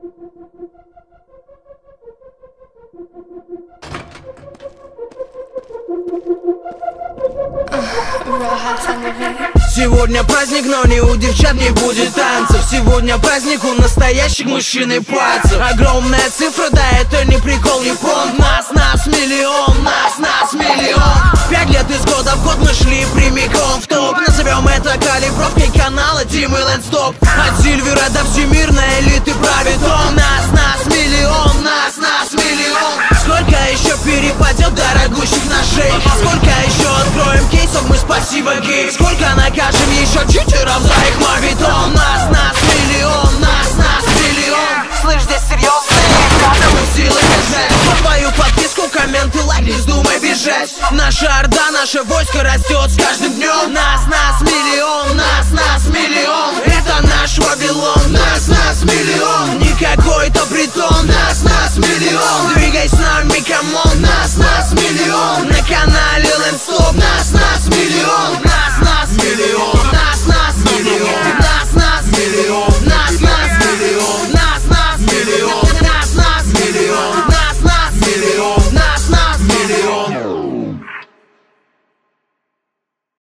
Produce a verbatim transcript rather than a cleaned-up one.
Сегодня праздник, но не у девчат не будет танцев. Сегодня праздник у настоящих мужчин и пальцев. Огромная цифра, да это не прикол, не понт. Нас, нас миллион, нас, нас миллион. Пять лет из года в год мы шли прямиком в топ. Назовем это калибровкой канала Тимы Лэндстоп. От Сильвера до всемирной элиты правит он. Нас, нас миллион, нас, нас миллион. Сколько еще перепадет дорогущих ножей? Сколько еще откроем кейсов мы спасибо гей? Сколько накажем еще читеров за их мавитон? Нас, нас миллион, нас, нас миллион. Слышь, здесь серьезные ребята, мы силы бежать. По твою подписку, комменты, лайк, не вздумай бежать. Наша орда, наше войско растет с каждым днем.